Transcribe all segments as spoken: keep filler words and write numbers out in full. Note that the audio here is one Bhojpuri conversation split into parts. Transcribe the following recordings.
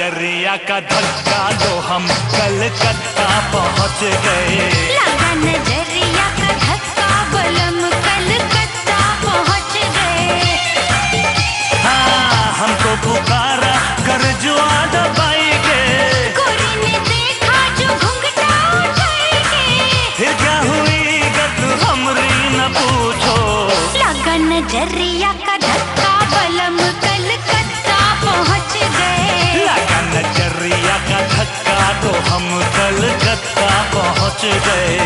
नजरिया का धक्का तो हम कलकत्ता पहुंच गए। लगा नजरिया का धक्का बलम कलकत्ता पहुंच गए। हाँ हमको पुकारा कर जुआ दबाएंगे, गोरी ने देखा जो घुंघटा उठाएंगे। फिर क्या हुई गत हमरी न पूछो। लगा नजरिया का धक्का बलम कलकत्ता पहुंच गए। लगा नजरिया का धक्का तो हम कलकत्ता पहुंच गए।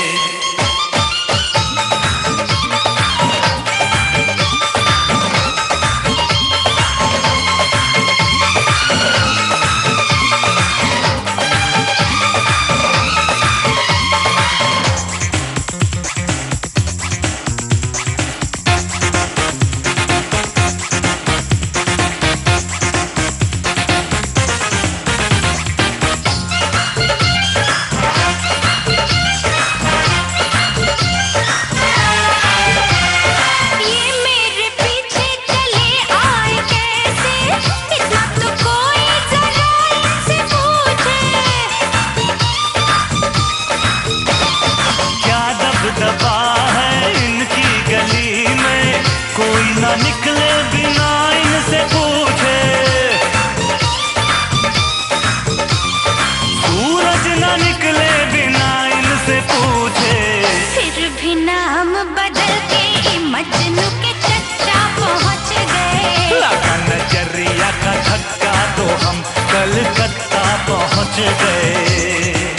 निकले बिना इनसे पूछे, सूरज ना निकले बिना इनसे पूछे। फिर भी नाम बदल के मजनू के चच्चा पहुंच गए। लगा नजरिया का धक्का तो हम कलकत्ता पहुंच गए।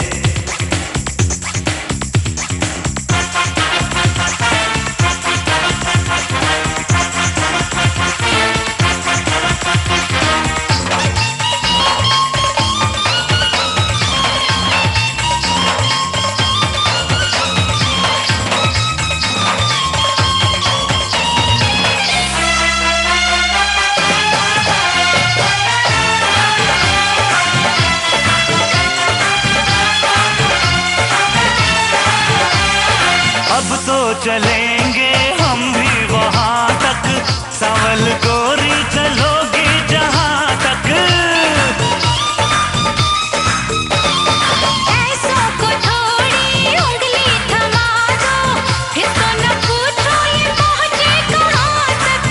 अब तो चलेंगे हम भी वहां तक, सावल गोरी चलोगी जहां तक। ऐसों को थोड़ी उंगली थमा दो, फिर तो न पूछो ये पहुंचे कहां तक।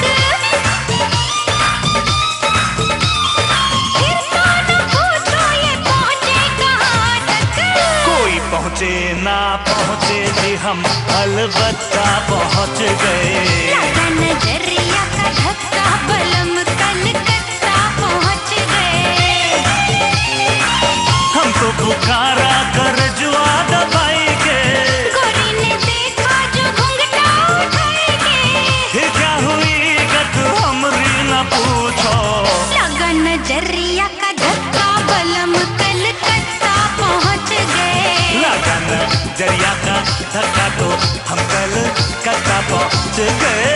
फिर तो न पूछो ये पहुंचे कहां तक। कोई पहुंचे ना पहुंचे जी हम अलबत्ता पहुंच गए। लगा नजरिया का धक्का बलम कलकत्ता पहुंच गए। हम तो पुकारा कर जुआ दबाएंगे, गोरी ने देखा जो घुंघटा उठाएंगे। फिर क्या हुई गत हमरी न पूछो। लगा नजरिया का धक्का बलम कलकत्ता पहुंच गए। लगा नजरिया का धक्का तो हम कलकत्ता पहुंच गए।